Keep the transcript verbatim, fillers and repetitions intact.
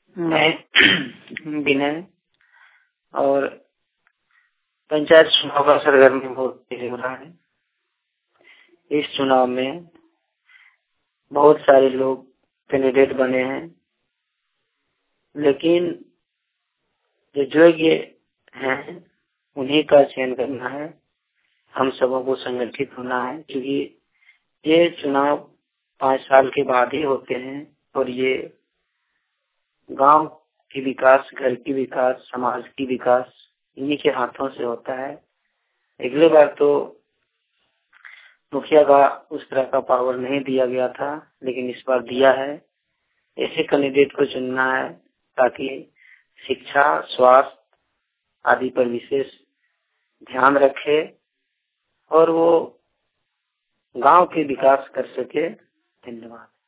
मैं विनय और पंचायत चुनाव का सरगर्मी बहुत तेज हो रहा है। इस चुनाव में बहुत सारे लोग कैंडिडेट बने हैं, लेकिन जो योग्य हैं उन्हीं का चयन करना है। हम सबों को संगठित होना है, क्योंकि ये चुनाव पाँच साल के बाद ही होते हैं और ये गांव की विकास, घर की विकास, समाज की विकास इन्हीं के हाथों से होता है। अगले बार तो मुखिया का उस तरह का पावर नहीं दिया गया था, लेकिन इस बार दिया है। ऐसे कैंडिडेट को चुनना है ताकि शिक्षा, स्वास्थ्य आदि पर विशेष ध्यान रखे और वो गांव के विकास कर सके। धन्यवाद।